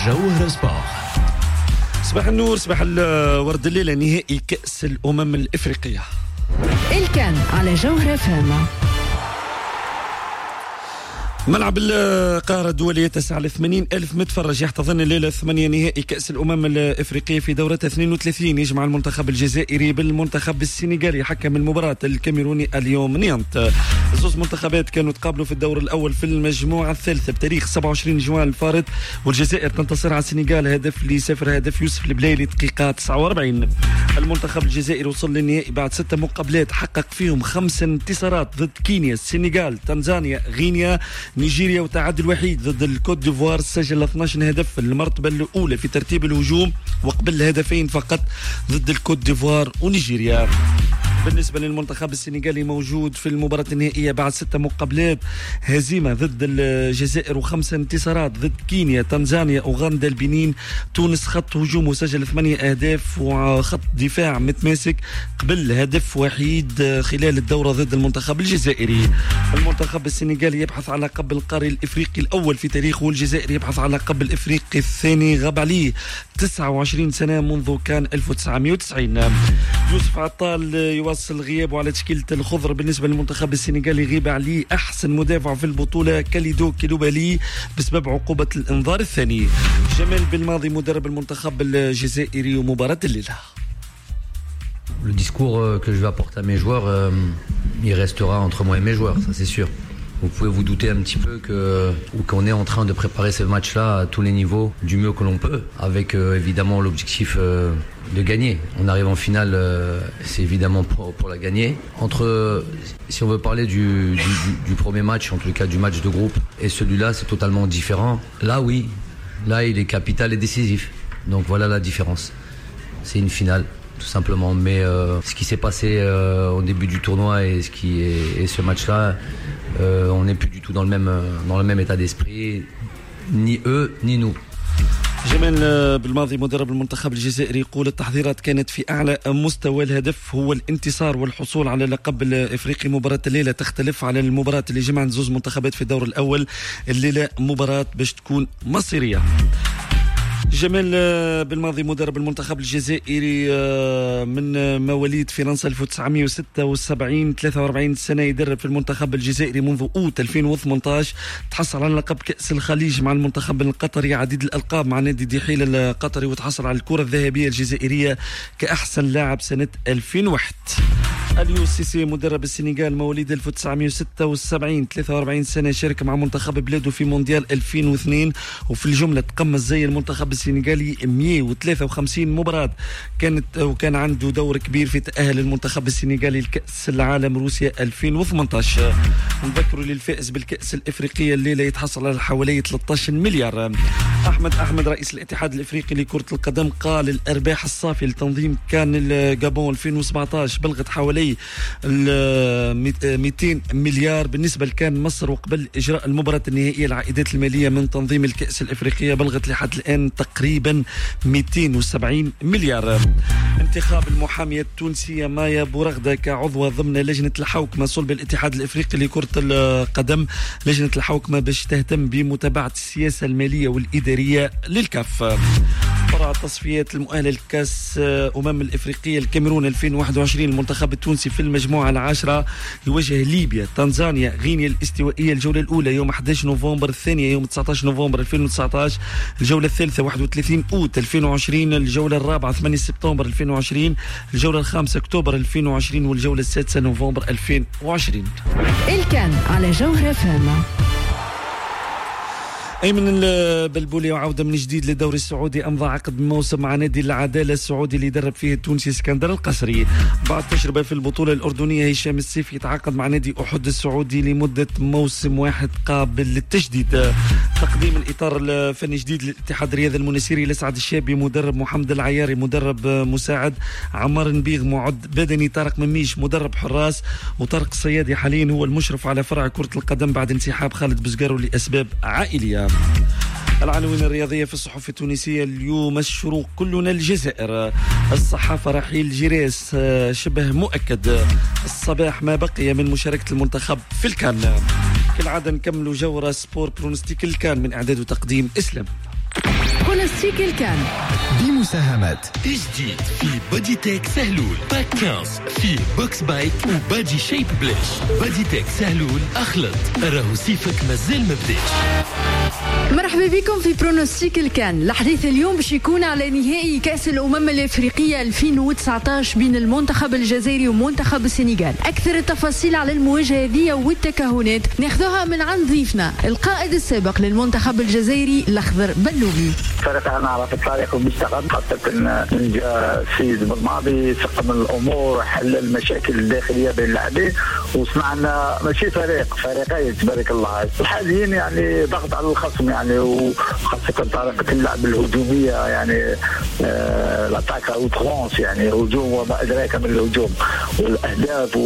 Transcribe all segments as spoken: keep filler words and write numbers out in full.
جوهر سبور. صباح النور، صباح الورد، الليلة نهائي كأس الأمم الإفريقية. الكان على جوهر فهم. ملعب القاهرة الدولية تسع لثمانين ألف متفرج يحتضن الليلة ثمانية نهائي كأس الأمم الإفريقية في دورتها اثنين وثلاثين. يجمع المنتخب الجزائري بالمنتخب السنغالي. حكم المباراة الكاميروني اليوم نيانت. زوج منتخبات كانوا تقابلوا في الدور الأول في المجموعة الثالثة بتاريخ سبعة وعشرين جوان الفارط، والجزائر تنتصر على السنغال هدف لصفر، هدف يوسف البلايلي دقيقة تسعة وأربعين. المنتخب الجزائري وصل للنهائي بعد ستة مقابلات حقق فيهم خمس انتصارات ضد كينيا، السنغال، تنزانيا، غينيا، نيجيريا، وتعادل وحيد ضد الكوت ديفوار. سجل اثني عشر هدف في المرتبة الأولى في ترتيب الهجوم، وقبل هدفين فقط ضد الكوت ديفوار ونيجيريا. بالنسبة للمنتخب السنغالي موجود في المباراة النهائية بعد ستة مقابلات، هزيمة ضد الجزائر وخمسة انتصارات ضد كينيا، تنزانيا، أوغندا، البنين، تونس. خط هجوم وسجل ثمانية أهداف، وخط دفاع متماسك قبل هدف وحيد خلال الدورة ضد المنتخب الجزائري. المنتخب السنغالي يبحث على لقب القاري الإفريقي الأول في تاريخه، والجزائر يبحث على لقب الإفريقي الثاني. غاب عليه تسعة وعشرين سنة منذ كان ألف وتسعمائة وتسعين. يوسف عطال يواصل غيابه على تشكيلة الخضر. بالنسبة للمنتخب السنغالي غيب عليه أحسن مدافع في البطولة كاليدو كيلوبالي بسبب عقوبة الإنذار الثاني. جمال بالماضي مدرب المنتخب الجزائري ومباراة الليلة. Le discours que je vais apporter à mes joueurs, euh, il restera entre moi et mes joueurs, ça c'est sûr. Vous pouvez vous douter un petit peu que, qu'on est en train de préparer ce match-là à tous les niveaux du mieux que l'on peut, avec euh, évidemment l'objectif euh, de gagner. On arrive en finale, euh, c'est évidemment pour, pour la gagner. Entre, si on veut parler du, du, du premier match, en tout cas du match de groupe, et celui-là, c'est totalement différent. Là, oui, là, il est capital et décisif. Donc voilà la différence. C'est une finale, tout simplement. Mais euh, ce qui s'est passé euh, au début du tournoi et, ce qui est, et ce match-là, euh, on n'est plus du tout dans le même, dans le même état d'esprit, ni eux, ni nous. جمال بالماضي مدرب المنتخب الجزائري يقول التحضيرات كانت في أعلى مستوى، الهدف هو الانتصار والحصول على لقب الإفريقي. مباراة الليلة تختلف على المباراة اللي جمعت زوج منتخبات في الدور الأول. الليلة مباراة باش تكون مصيرية. جمال بالماضي مدرب المنتخب الجزائري من مواليد فرنسا ألف وتسعمائة وستة وسبعين، ثلاثة وأربعين سنة، يدرب في المنتخب الجزائري منذ أوت ألفين وثمانية عشر. تحصل على لقب كأس الخليج مع المنتخب القطري، عديد الألقاب مع نادي دحيل القطري، وتحصل على الكرة الذهبية الجزائرية كأحسن لاعب سنة ألفين وواحد. اليو سي سي مدرب السنغال مواليد ألف وتسعمائة وستة وسبعين، ثلاثة وأربعين سنة، شارك مع منتخب بلاده في مونديال ألفين واثنين، وفي الجملة تقمص زي المنتخب السنغالي مئة وثلاثة وخمسين مباراة. كانت وكان عنده دور كبير في تأهل المنتخب السنغالي لكأس العالم روسيا ألفين وثمانية عشر. نذكروا للفائز بالكأس الإفريقية الليلة يتحصل على حوالي ثلاثة عشر مليار. أحمد أحمد رئيس الاتحاد الإفريقي لكرة القدم قال الأرباح الصافية لتنظيم كان الجابون ألفين وسبعة عشر بلغت حوالي مئتين مليار. بالنسبة لكان مصر وقبل إجراء المباراة النهائية العائدات المالية من تنظيم الكأس الإفريقية بلغت لحد الآن تقريبا مئتين وسبعين مليار. انتخاب المحامية التونسية مايا بورغدة كعضوة ضمن لجنة الحوكمة صلب الاتحاد الإفريقي لكرة القدم. لجنة الحوكمة باش تهتم بمتابعة السياسة المالية والإدارية للكاف. فرع تصفيات المؤهلة لكأس أمم الإفريقية الكاميرون ألفين وواحد وعشرين. المنتخب التونسي في المجموعة العاشرة يواجه ليبيا، تنزانيا، غينيا الاستوائية. الجولة الأولى يوم أحد عشر نوفمبر، الثانية يوم تسعة عشر نوفمبر ألفين وتسعة عشر، الجولة الثالثة واحد وثلاثين أوت ألفين وعشرين، الجولة الرابعة ثمانية سبتمبر ألفين وعشرين، الجولة الخامسة أكتوبر ألفين وعشرين، والجولة السادسة نوفمبر ألفين وعشرين. الكان على جوهر فهم. أيمن البلبولي وعودة من جديد للدوري السعودي. أمضى عقد موسم مع نادي العدالة السعودي اللي يدرب فيه التونسي اسكندر القصري. بعد تجربة في البطولة الأردنية، هشام السيف يتعاقد مع نادي أحد السعودي لمدة موسم واحد قابل للتجديد. تقديم الإطار الفني جديد للاتحاد الرياضي المنسيري لسعد الشابي مدرب، محمد العياري مدرب مساعد، عمار نبيغ معد بدني، طارق مميش مدرب حراس، وطارق الصيادي حاليا هو المشرف على فرع كرة القدم بعد انسحاب خالد بزقارو لأسباب عائلية. العناوين الرياضية في الصحف التونسية اليوم. الشروق كلنا الجزائر. الصحافة رحيل جيريس شبه مؤكد. الصباح ما بقي من مشاركة المنتخب في الكان. كالعادة نكملوا جورة سبور برونستيك الكان من إعداد وتقديم إسلام. برونوستيك الكان بمساهمة جديد في بادي تيك سهلول باك خمسة فيه بوكس بايك وبادي شيب بلاش. بادي تيك سهلول أخلط راهو سيفك مازال مبداش. مرحبا بكم في برونوستيك الكان. الحديث اليوم باش يكون على نهائي كأس الأمم الإفريقية ألفين وتسعطاش بين المنتخب الجزائري ومنتخب السنغال. أكثر التفاصيل على المواجهة هذه والتكهنات ناخذوها من عند ضيفنا القائد السابق للمنتخب الجزائري الأخضر بلومي. فرق أنا عرف التاريخ والمستقبل خاصة من جاء السيد بالماضي سقم الأمور وحل المشاكل الداخلية بين اللاعبين وصنعنا ماشي فريق فريقين تبارك الله. الحاليين يعني ضغط على الخصم يعني وخاصة طريقة اللعب الهجومية يعني آه الاتاك او ترونس يعني هجوم وما أدراك من الهجوم والأهداف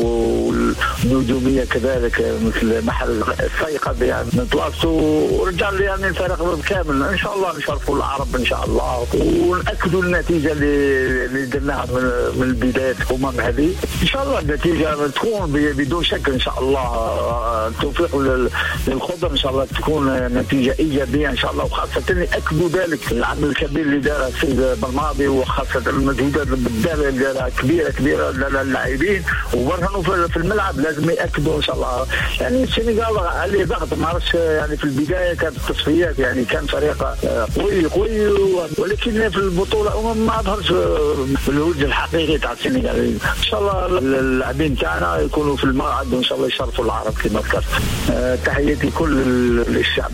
والنجومية كذلك مثل محل الثقة يعني نتواصلوا ورجال يعني الفريق بالكامل إن شاء الله نشرفوا العرب إن شاء الله ونأكدوا النتيجة اللي اللي درناها من من البداية الأمم هذه إن شاء الله النتيجة تكون بدون شك إن شاء الله التوفيق للخضر إن شاء الله تكون نتيجة إيجابية إن شاء الله وخاصة يأكدوا ذلك العمل الكبير اللي داره السيد بالماضي وخاصة المجهودات اللي دارها كبيرة كبيرة للاعبين وبرهنوا في الملعب لازم يأكدوا إن شاء الله. يعني السنغال عليه ضغط ما عرفش يعني في البداية كانت التصفيات يعني كان فريق قوي قوي ولكن في البطولة أمم ما ظهرش بالوجه الحقيقي تاع السنغال. إن شاء الله اللاعبين تاعنا يكونوا في الملعب وإن شاء الله يشرفوا العرب كما ذكرت. أه تحياتي كل الشعب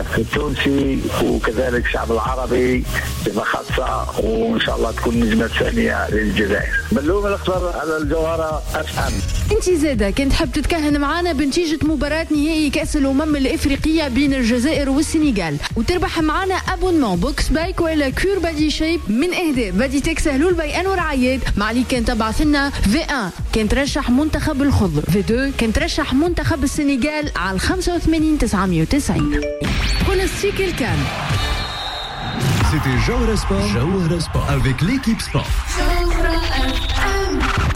التونسي وكذلك الشعب العربي بما خاصة وإن شاء الله تكون نجمة ثانية للجزائر. بلوم الأخضر على الجوهرة أفهم. انت زاده كنت حاب تتكهن معانا بنتيجة مباراة نهائي كأس الأمم الإفريقية بين الجزائر والسنغال وتربح معانا أبونمون بوكس بايك ولا كور بادي شيب من إهداء بادي تيك سهلول باي أنور عياد. مع اللي كان تبعث لنا في واحد كان ترشح منتخب الخضر، في اثنين كان ترشح منتخب السنغال على خمسة وثمانين تسعمية وتسعين. برونوستيك الكان. C'était Jawhara Sport. Jawhara Sport avec l'équipe sport.